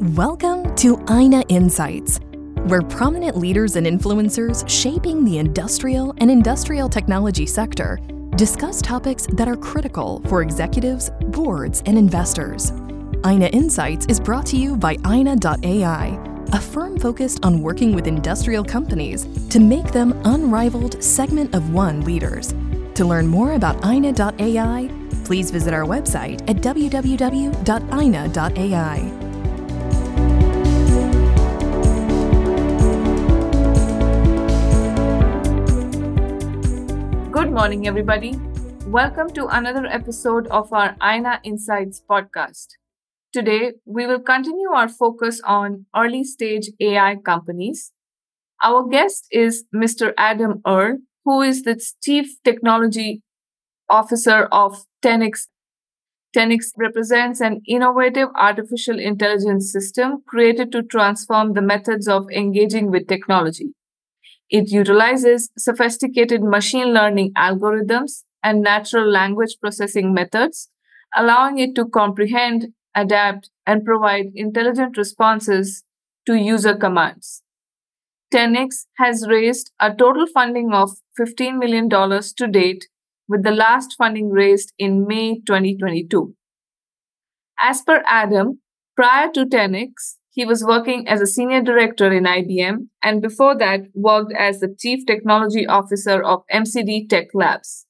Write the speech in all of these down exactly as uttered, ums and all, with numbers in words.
Welcome to I N A Insights, where prominent leaders and influencers shaping the industrial and industrial technology sector discuss topics that are critical for executives, boards, and investors. I N A Insights is brought to you by I N A dot A I, a firm focused on working with industrial companies to make them unrivaled segment of one leaders. To learn more about I N A dot A I, please visit our website at w w w dot I N A dot A I. Good morning, everybody. Welcome to another episode of our I N A Insights podcast. Today, we will continue our focus on early-stage A I companies. Our guest is Mister Adam Earle, who is the Chief Technology Officer of ten X. ten X represents an innovative artificial intelligence system created to transform the methods of engaging with technology. It utilizes sophisticated machine learning algorithms and natural language processing methods, allowing it to comprehend, adapt, and provide intelligent responses to user commands. ten X has raised a total funding of fifteen million dollars to date, with the last funding raised in May twenty twenty-two. As per Adam, prior to ten X, he was working as a senior director in I B M, and before that worked as the Chief Technology Officer of M C D Tech Labs.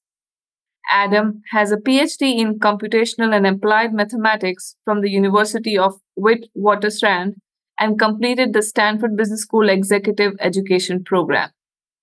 Adam has a P H D in computational and applied mathematics from the University of Witwatersrand and completed the Stanford Business School Executive Education Program.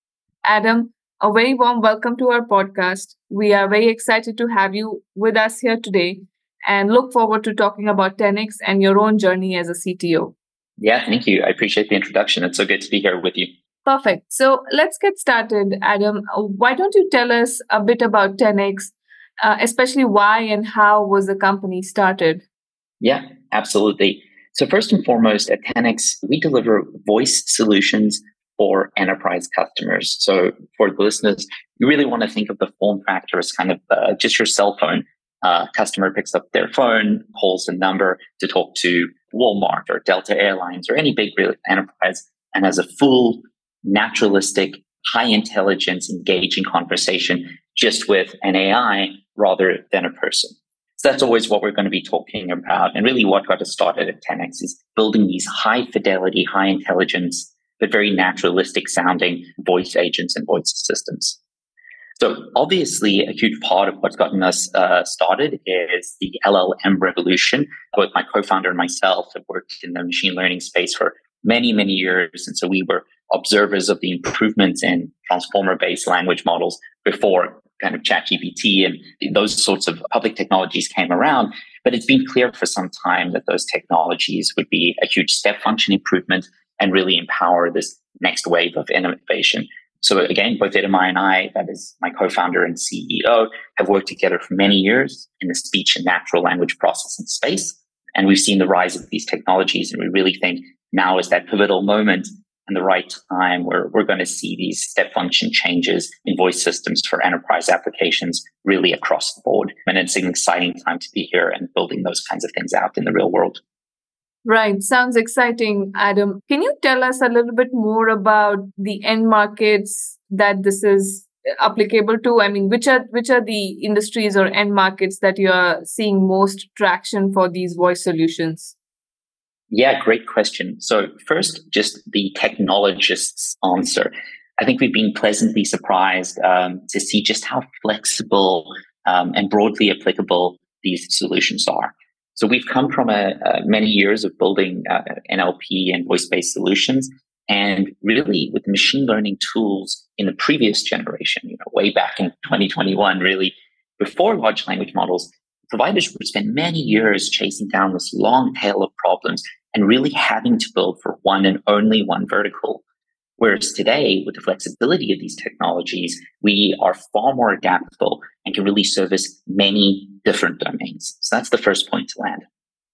Adam, a very warm welcome to our podcast. We are very excited to have you with us here today and look forward to talking about ten X and your own journey as a C T O. Yeah, thank you. I appreciate the introduction. It's so good to be here with you. Perfect. So let's get started, Adam. Why don't you tell us a bit about ten X, uh, especially why and how was the company started? Yeah, absolutely. So first and foremost, at ten X, we deliver voice solutions for enterprise customers. So for the listeners, you really want to think of the form factor as kind of uh, just your cell phone. Uh, customer picks up their phone, calls a number to talk to Walmart or Delta Airlines or any big real enterprise, and has a full, naturalistic, high intelligence, engaging conversation just with an A I rather than a person. So that's always what we're going to be talking about. And really what got us started at ten X is building these high fidelity, high intelligence, but very naturalistic sounding voice agents and voice systems. So obviously, a huge part of what's gotten us uh, started is the L L M revolution. Both my co-founder and myself have worked in the machine learning space for many, many years. And so we were observers of the improvements in transformer-based language models before kind of ChatGPT and those sorts of public technologies came around. But it's been clear for some time that those technologies would be a huge step function improvement and really empower this next wave of innovation. So again, both Idemai and I, that is my co-founder and C E O, have worked together for many years in the speech and natural language processing space. And we've seen the rise of these technologies. And we really think now is that pivotal moment and the right time where we're going to see these step function changes in voice systems for enterprise applications really across the board. And it's an exciting time to be here and building those kinds of things out in the real world. Right. Sounds exciting, Adam. Can you tell us a little bit more about the end markets that this is applicable to? I mean, which are which are the industries or end markets that you are seeing most traction for these voice solutions? Yeah, great question. So first, just the technologist's answer. I think we've been pleasantly surprised um, to see just how flexible um, and broadly applicable these solutions are. So we've come from a, a many years of building uh, N L P and voice-based solutions, and really with machine learning tools in the previous generation, you know, way back in twenty twenty-one, really before large language models, providers would spend many years chasing down this long tail of problems and really having to build for one and only one vertical. Whereas today, with the flexibility of these technologies, we are far more adaptable and can really service many different domains. So that's the first point to land.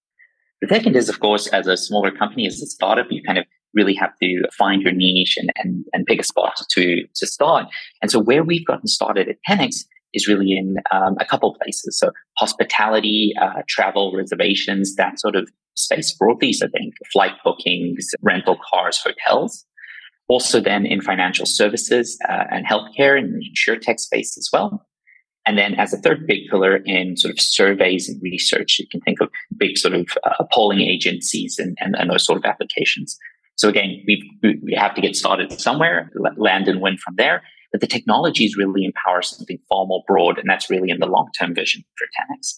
The second is, of course, as a smaller company, as a startup, you kind of really have to find your niche and, and, and pick a spot to, to start. And so where we've gotten started at ten X is really in um, a couple places. So hospitality, uh, travel, reservations, that sort of space broadly. So think flight bookings, rental cars, hotels. Also then in financial services uh, and healthcare and the insurtech space as well. And then as a third big pillar in sort of surveys and research, you can think of big sort of uh, polling agencies and, and, and those sort of applications. So again, we we have to get started somewhere, land and win from there. But the technologies really empower something far more broad, and that's really in the long-term vision for ten X.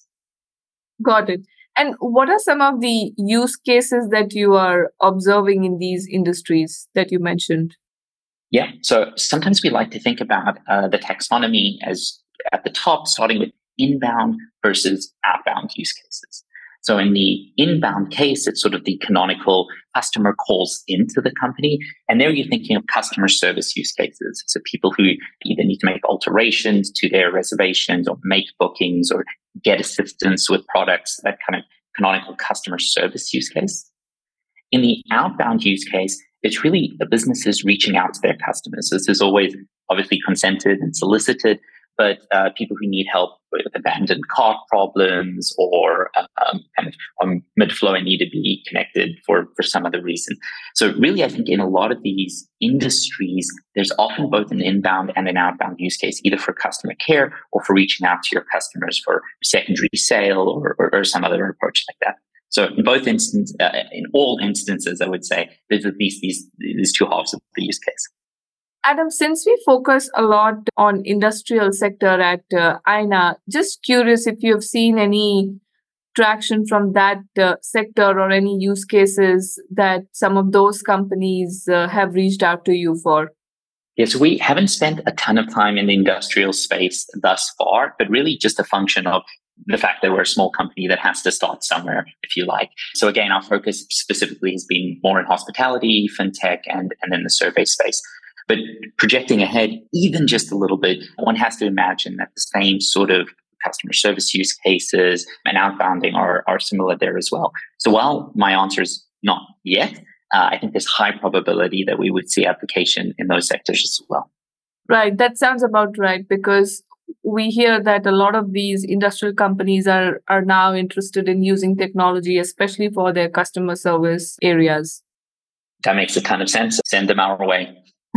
Got it. And what are some of the use cases that you are observing in these industries that you mentioned? Yeah. So sometimes we like to think about uh, the taxonomy as at the top, starting with inbound versus outbound use cases. So in the inbound case, it's sort of the canonical customer calls into the company. And there you're thinking of customer service use cases. So people who either need to make alterations to their reservations or make bookings or get assistance with products, that kind of canonical customer service use case. In the outbound use case, it's really the businesses reaching out to their customers. This is always obviously consented and solicited, but uh, people who need help with abandoned cart problems or um, kind of on mid-flow and need to be connected for, for some other reason. So really, I think in a lot of these industries, there's often both an inbound and an outbound use case, either for customer care or for reaching out to your customers for secondary sale or, or, or some other approach like that. So in both instances, uh, in all instances, I would say there's at least these, these two halves of the use case. Adam, since we focus a lot on industrial sector at uh, Aina, just curious if you have seen any traction from that uh, sector or any use cases that some of those companies uh, have reached out to you for. Yes, we haven't spent a ton of time in the industrial space thus far, but really just a function of the fact that we're a small company that has to start somewhere, if you like. So again, our focus specifically has been more in hospitality, fintech, and, and in the survey space. But projecting ahead, even just a little bit, one has to imagine that the same sort of customer service use cases and outbounding are, are similar there as well. So while my answer is not yet, uh, I think there's high probability that we would see application in those sectors as well. Right. That sounds about right, because we hear that a lot of these industrial companies are, are now interested in using technology, especially for their customer service areas. That makes a ton of sense. Send them our way.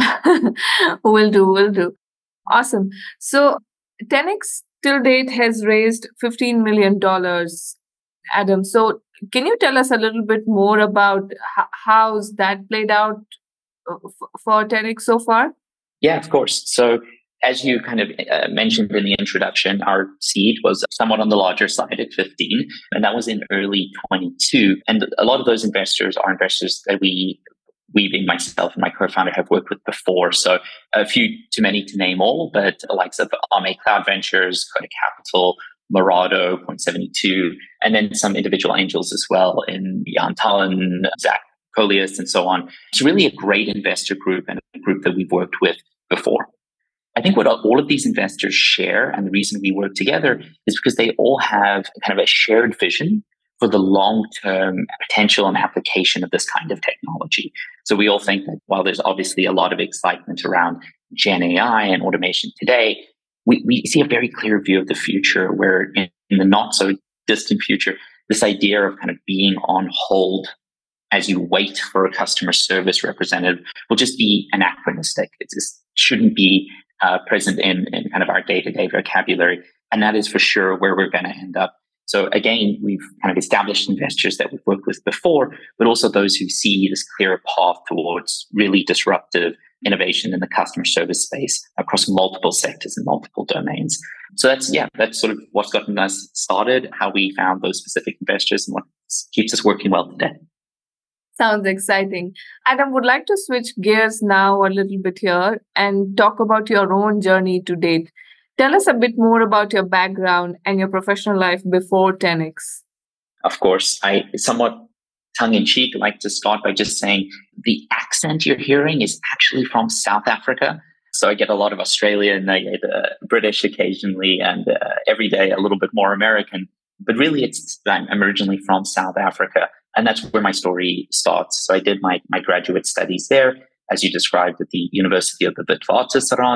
will do, will do. Awesome. So ten X till date has raised fifteen million dollars, Adam. So can you tell us a little bit more about h- how's that played out f- for ten X so far? Yeah, of course. So as you kind of uh, mentioned in the introduction, our seed was somewhat on the larger side at fifteen, and that was in early twenty-two. And a lot of those investors are investors that we we being myself and my co-founder have worked with before. So a few too many to name all, but the likes of Ame Cloud Ventures, Coda Capital, Morado, Point seventy-two, and then some individual angels as well in Jan Tallen, Zach Colias, and so on. It's really a great investor group and a group that we've worked with before. I think what all of these investors share, and the reason we work together, is because they all have kind of a shared vision for the long-term potential and application of this kind of technology. So we all think that while there's obviously a lot of excitement around Gen A I and automation today, we, we see a very clear view of the future where in, in the not so distant future, this idea of kind of being on hold as you wait for a customer service representative will just be anachronistic. It just shouldn't be uh, present in, in kind of our day-to-day vocabulary. And that is for sure where we're going to end up. So again, we've kind of established investors that we've worked with before, but also those who see this clear path towards really disruptive innovation in the customer service space across multiple sectors and multiple domains. So that's, yeah, that's sort of what's gotten us started, how we found those specific investors and what keeps us working well today. Sounds exciting. Adam, would like to switch gears now a little bit here and talk about your own journey to date. Tell us a bit more about your background and your professional life before ten X. Of course, I somewhat tongue-in-cheek like to start by just saying the accent you're hearing is actually from South Africa. So I get a lot of Australian, I get uh, British occasionally, and uh, every day a little bit more American. But really, it's I'm originally from South Africa, and that's where my story starts. So I did my, my graduate studies there, as you described, at the University of the Witwatersrand.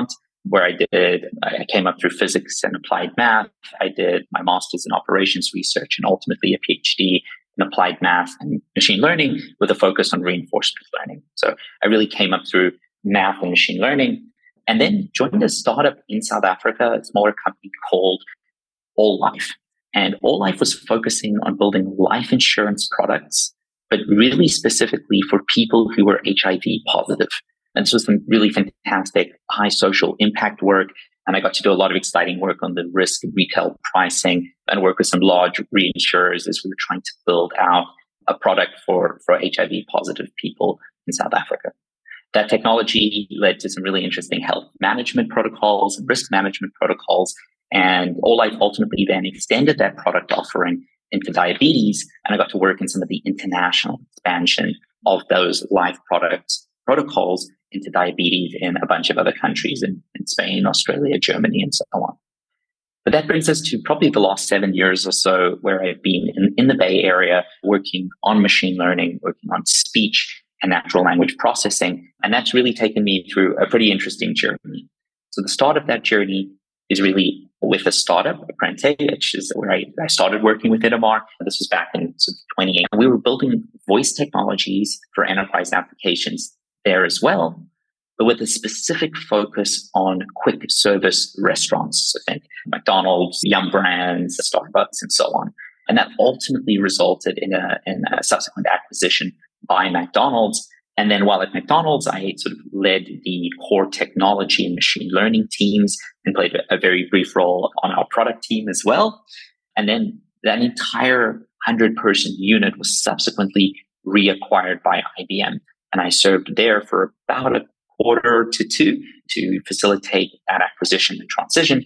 where I did, I came up through physics and applied math. I did my master's in operations research and ultimately a PhD in applied math and machine learning with a focus on reinforcement learning. So I really came up through math and machine learning, and then joined a startup in South Africa, a smaller company called All Life. And All Life was focusing on building life insurance products, but really specifically for people who were H I V positive. And this was some really fantastic high social impact work. And I got to do a lot of exciting work on the risk and retail pricing and work with some large reinsurers as we were trying to build out a product for, for H I V positive people in South Africa. That technology led to some really interesting health management protocols and risk management protocols. And All Life ultimately then extended that product offering into diabetes. And I got to work in some of the international expansion of those life products protocols into diabetes in a bunch of other countries in, in Spain, Australia, Germany, and so on. But that brings us to probably the last seven years or so where I've been in, in the Bay Area working on machine learning, working on speech and natural language processing. And that's really taken me through a pretty interesting journey. So the start of that journey is really with a startup, Apprente, which is where I, I started working with Innomar. This was back in twenty eighteen. We were building voice technologies for enterprise applications there as well, but with a specific focus on quick service restaurants. So think McDonald's, Yum Brands, Starbucks, and so on. And that ultimately resulted in a, in a subsequent acquisition by McDonald's. And then while at McDonald's, I sort of led the core technology and machine learning teams and played a, a very brief role on our product team as well. And then that entire one hundred person unit was subsequently reacquired by I B M. And I served there for about a quarter to two to facilitate that acquisition and transition.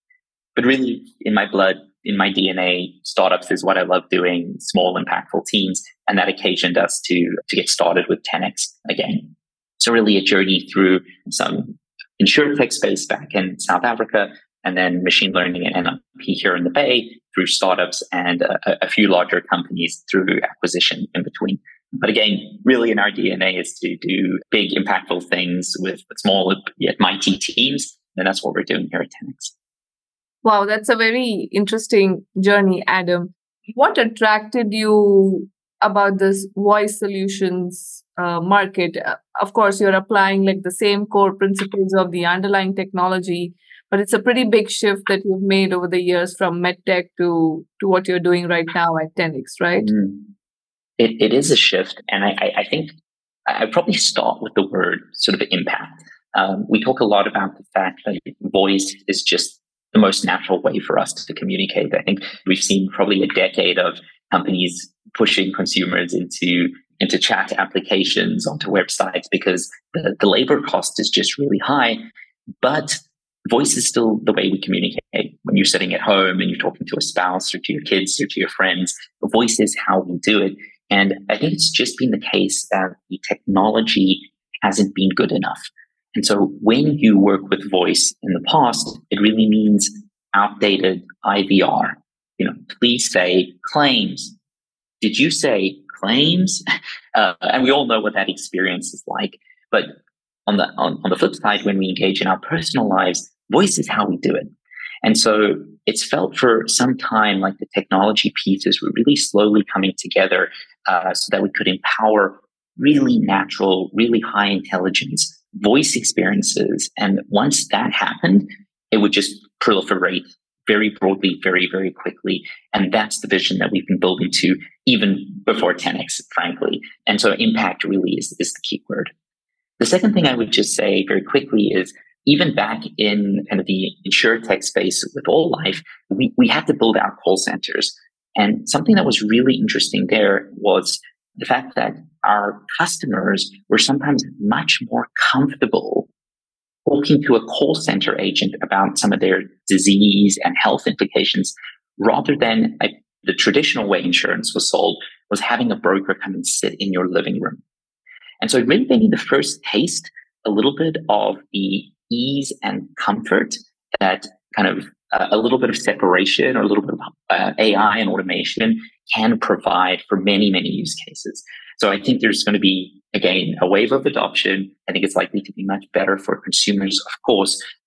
But really, in my blood, in my D N A, startups is what I love doing, small, impactful teams. And that occasioned us to, to get started with ten X again. So really a journey through some insurtech space back in South Africa, and then machine learning and N L P here in the Bay through startups and a, a few larger companies through acquisition in between. But again, really in our D N A is to do big, impactful things with small yet mighty teams. And that's what we're doing here at ten X. Wow, that's a very interesting journey, Adam. What attracted you about this voice solutions uh, market? Uh, of course, you're applying like the same core principles of the underlying technology, but it's a pretty big shift that you've made over the years from medtech to, to what you're doing right now at ten X, right? Mm. It, it is a shift. And I, I think I probably start with the word sort of impact. Um, we talk a lot about the fact that voice is just the most natural way for us to communicate. I think we've seen probably a decade of companies pushing consumers into, into chat applications, onto websites, because the, the labor cost is just really high. But voice is still the way we communicate. When you're sitting at home and you're talking to a spouse or to your kids or to your friends, voice is how we do it. And I think it's just been the case that the technology hasn't been good enough. And so when you work with voice in the past, it really means outdated I V R. You know, please say claims. Did you say claims? Uh, and we all know what that experience is like. But on the on, on the flip side, when we engage in our personal lives, voice is how we do it. And so it's felt for some time like the technology pieces were really slowly coming together uh, so that we could empower really natural, really high intelligence voice experiences. And once that happened, it would just proliferate very broadly, very, very quickly. And that's the vision that we've been building to even before ten X, frankly. And so impact really is, is the key word. The second thing I would just say very quickly is even back in kind of the insurtech space with All Life, we, we had to build out call centers. And something that was really interesting there was the fact that our customers were sometimes much more comfortable talking to a call center agent about some of their disease and health implications rather than a, the traditional way insurance was sold was having a broker come and sit in your living room. And so it really gave me the first taste a little bit of the ease and comfort that kind of uh, a little bit of separation or a little bit of uh, A I and automation can provide for many, many use cases. So I think there's going to be, again, a wave of adoption. I think it's likely to be much better for consumers, of course.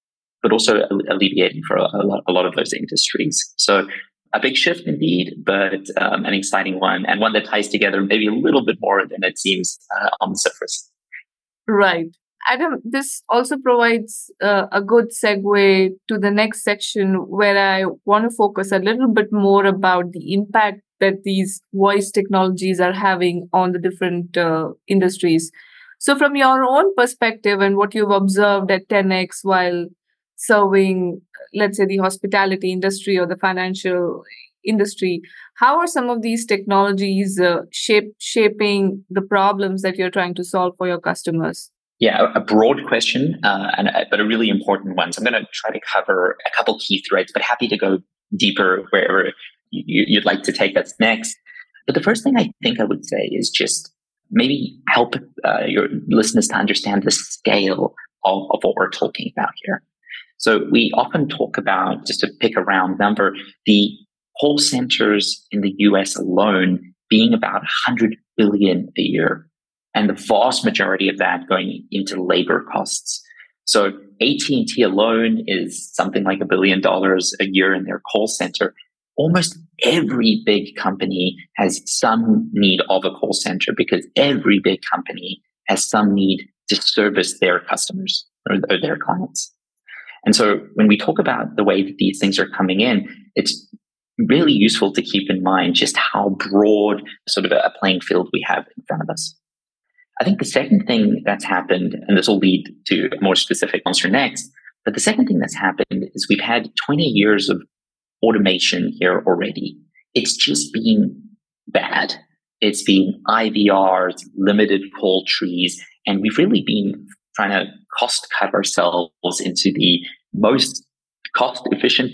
but also alleviating for a, a, lot, a lot of those industries. So a big shift indeed, but um, an exciting one, and one that ties together maybe a little bit more than it seems uh, on the surface. Right. Adam, this also provides uh, a good segue to the next section where I want to focus a little bit more about the impact that these voice technologies are having on the different uh, industries. So from your own perspective and what you've observed at ten X while serving, let's say, the hospitality industry or the financial industry, how are some of these technologies uh, shape, shaping the problems that you're trying to solve for your customers? Yeah, a broad question, uh, and a, but a really important one. So I'm going to try to cover a couple key threads, but happy to go deeper wherever you, you'd like to take us next. But the first thing I think I would say is just maybe help uh, your listeners to understand the scale of, of what we're talking about here. So we often talk about, just to pick a round number, the call centers in the U S alone being about one hundred billion a year, and the vast majority of that going into labor costs. So A T and T alone is something like a billion dollars a year in their call center. Almost every big company has some need of a call center because every big company has some need to service their customers or, or their clients. And so when we talk about the way that these things are coming in, it's really useful to keep in mind just how broad sort of a playing field we have in front of us. I think the second thing that's happened, and this will lead to a more specific answer next, but the second thing that's happened is we've had twenty years of automation here already. It's just been bad. It's been I V Rs, limited call trees, and we've really been trying to cost cut ourselves into the most cost efficient,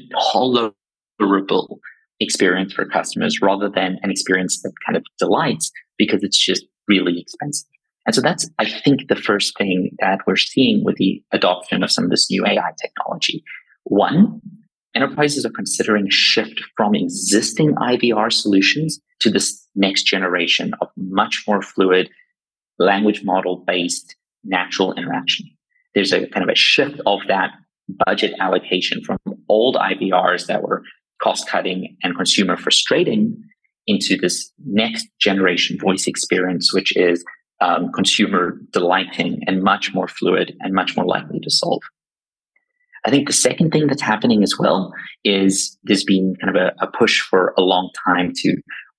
tolerable experience for customers rather than an experience that kind of delights because it's just really expensive. And so that's, I think, the first thing that we're seeing with the adoption of some of this new A I technology. One, enterprises are considering a shift from existing I V R solutions to this next generation of much more fluid, language model based natural interaction. There's a kind of a shift of that budget allocation from old I V Rs that were cost cutting and consumer frustrating into this next generation voice experience, which is um, consumer delighting and much more fluid and much more likely to solve. I think the second thing that's happening as well is there's been kind of a, a push for a long time to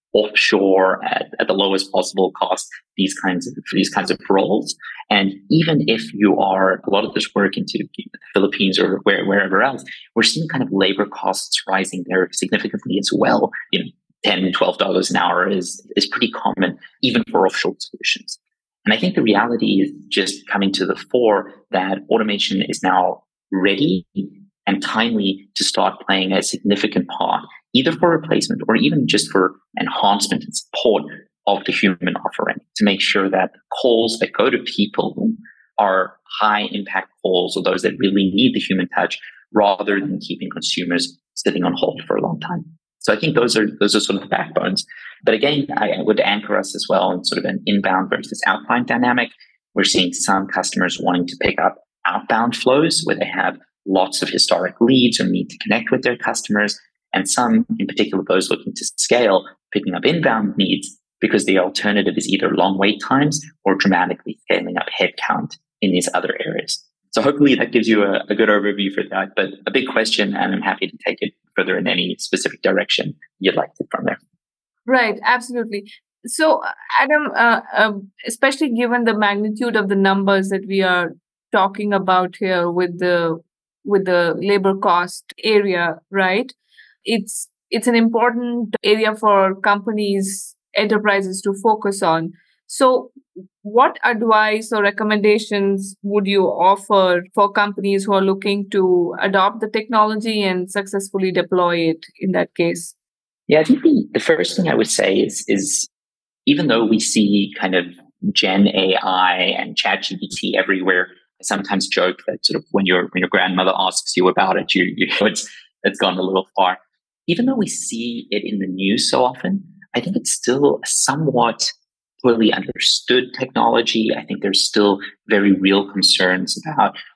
offshore at, at the lowest possible cost these kinds of these kinds of roles. And even if you are a lot of this work into the Philippines or where, wherever else, we're seeing kind of labor costs rising there significantly as well. You know, ten dollars, twelve dollars an hour is is pretty common even for offshore solutions. And I think the reality is just coming to the fore that automation is now ready and timely to start playing a significant part, either for replacement or even just for enhancement and support of the human offering, to make sure that calls that go to people are high impact calls or those that really need the human touch rather than keeping consumers sitting on hold for a long time. So I think those are those are sort of the backbones. But again, I would anchor us as well in sort of an inbound versus outbound dynamic. We're seeing some customers wanting to pick up outbound flows where they have lots of historic leads or need to connect with their customers, and some, in particular, those looking to scale, picking up inbound needs because the alternative is either long wait times or dramatically scaling up headcount in these other areas. So hopefully that gives you a, a good overview for that, but a big question, and I'm happy to take it further in any specific direction you'd like to from there. Right, absolutely. So, Adam, uh, uh, especially given the magnitude of the numbers that we are talking about here with the with the labor cost area, right? It's it's an important area for companies, enterprises to focus on. So what advice or recommendations would you offer for companies who are looking to adopt the technology and successfully deploy it in that case? Yeah, I think the, the first thing I would say is, is even though we see kind of Gen A I and ChatGPT everywhere, I sometimes joke that sort of when your when your grandmother asks you about it, you, you know it's it's gone a little far. Even though we see it in the news so often, I think it's still a somewhat poorly understood technology. I think there's still very real concerns about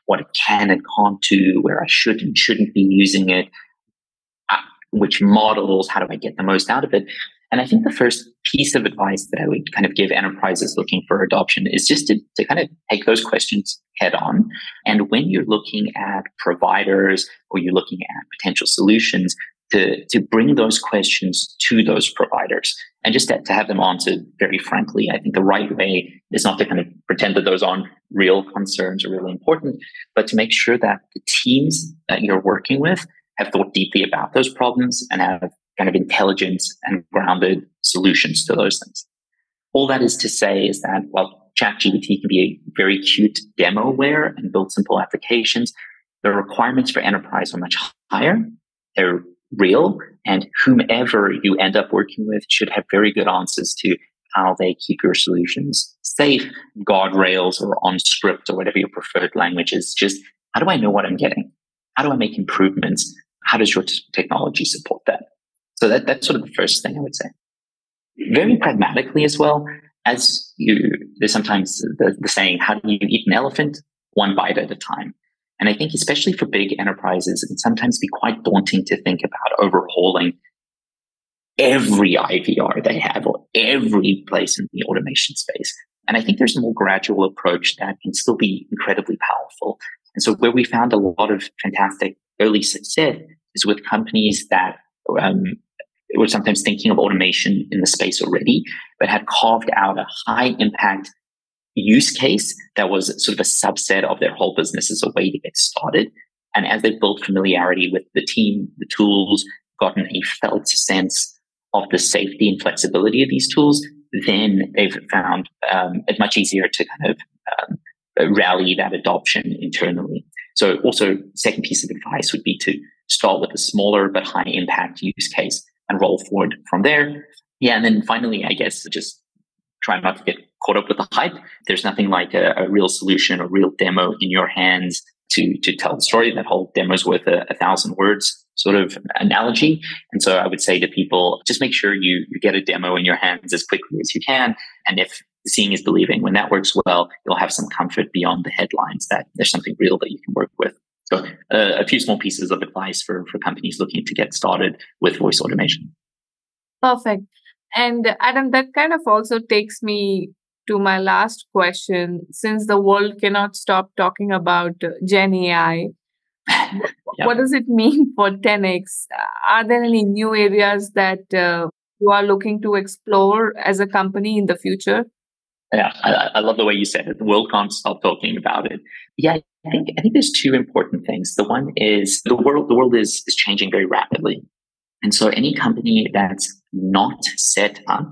what it can and can't do, where I should and shouldn't be using it, uh, which models, how do I get the most out of it? And I think the first piece of advice that I would kind of give enterprises looking for adoption is just to, to kind of take those questions head on. And when you're looking at providers or you're looking at potential solutions, to, to bring those questions to those providers and just to, to have them answered very frankly. I think the right way is not to kind of pretend that those aren't real concerns or really important, but to make sure that the teams that you're working with have thought deeply about those problems and have kind of intelligence and grounded solutions to those things. All that is to say is that, while ChatGPT can be a very cute demoware and build simple applications, the requirements for enterprise are much higher. They're real, and whomever you end up working with should have very good answers to how they keep your solutions safe, guardrails or on script or whatever your preferred language is. Just, how do I know what I'm getting? How do I make improvements? How does your t- technology support that? So that, that's sort of the first thing I would say. Very pragmatically as well, as you, there's sometimes the, the saying, how do you eat an elephant? One bite at a time. And I think especially for big enterprises, it can sometimes be quite daunting to think about overhauling every I V R they have or every place in the automation space. And I think there's a more gradual approach that can still be incredibly powerful. And so where we found a lot of fantastic early success is with companies that um, were sometimes thinking of automation in the space already, but had carved out a high impact use case that was sort of a subset of their whole business as a way to get started. And as they've built familiarity with the team, the tools, gotten a felt sense of the safety and flexibility of these tools, then they've found um, it much easier to kind of um, rally that adoption internally. So also, second piece of advice would be to start with a smaller but high impact use case and roll forward from there. Yeah, and then finally, I guess, just try not to get caught up with the hype. There's nothing like a, a real solution or real demo in your hands to to tell the story. That whole demo is worth a, a thousand words sort of analogy. And so I would say to people, just make sure you, you get a demo in your hands as quickly as you can. And if seeing is believing, when that works well, you'll have some comfort beyond the headlines that there's something real that you can work with. So uh, a few small pieces of advice for, for companies looking to get started with voice automation. Perfect. And Adam, that kind of also takes me to my last question. Since the world cannot stop talking about Gen A I, yeah. What does it mean for ten X? Are there any new areas that uh, you are looking to explore as a company in the future? Yeah, I, I love the way you said it. The world can't stop talking about it. Yeah, I think I think there's two important things. The one is the world. The world is is changing very rapidly, and so any company that's not set up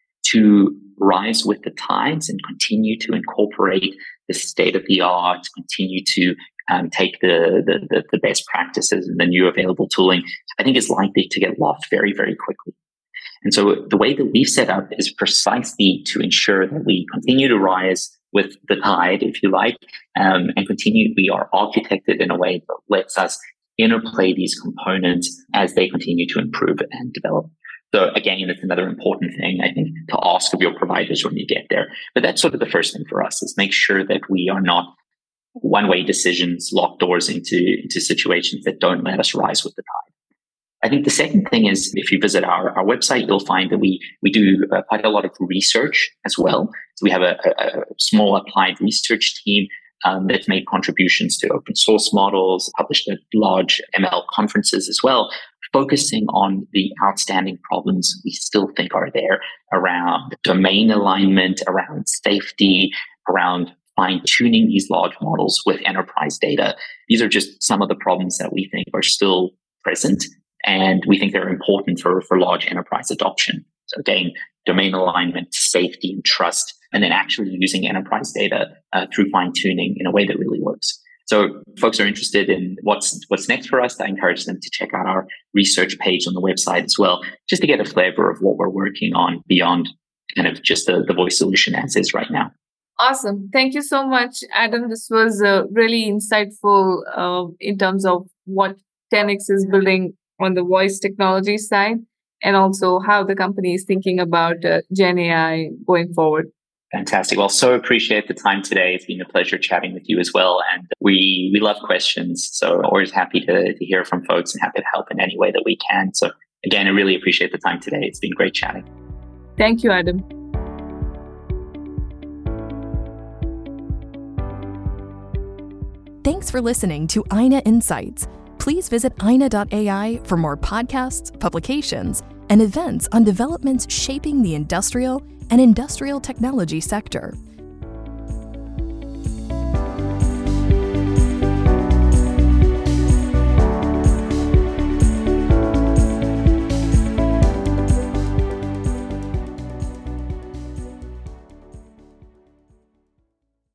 to rise with the times and continue to incorporate the state of the art, continue to um, take the, the the best practices and the new available tooling, I think is likely to get lost very, very quickly. And so the way that we've set up is precisely to ensure that we continue to rise with the tide, if you like, um, and continue. We are architected in a way that lets us interplay these components as they continue to improve and develop. So again, it's another important thing, I think, to ask of your providers when you get there. But that's sort of the first thing for us, is make sure that we are not one-way decisions, lock doors into, into situations that don't let us rise with the tide. I think the second thing is, if you visit our, our website, you'll find that we, we do uh, quite a lot of research as well. So we have a, a, a small applied research team um, that's made contributions to open source models, published at large M L conferences as well, focusing on the outstanding problems we still think are there around domain alignment, around safety, around fine-tuning these large models with enterprise data. These are just some of the problems that we think are still present, and we think they're important for, for large enterprise adoption. So again, domain alignment, safety, and trust, and then actually using enterprise data uh, through fine-tuning in a way that really works. So folks are interested in what's what's next for us, I encourage them to check out our research page on the website as well, just to get a flavor of what we're working on beyond kind of just the, the voice solution as is right now. Awesome. Thank you so much, Adam. This was uh, really insightful uh, in terms of what ten X is building on the voice technology side, and also how the company is thinking about uh, Gen A I going forward. Fantastic. Well, so appreciate the time today. It's been a pleasure chatting with you as well. And we we love questions. So always happy to, to hear from folks and happy to help in any way that we can. So again, I really appreciate the time today. It's been great chatting. Thank you, Adam. Thanks for listening to I N A Insights. Please visit I N A dot A I for more podcasts, publications, and events on developments shaping the industrial and industrial technology sector.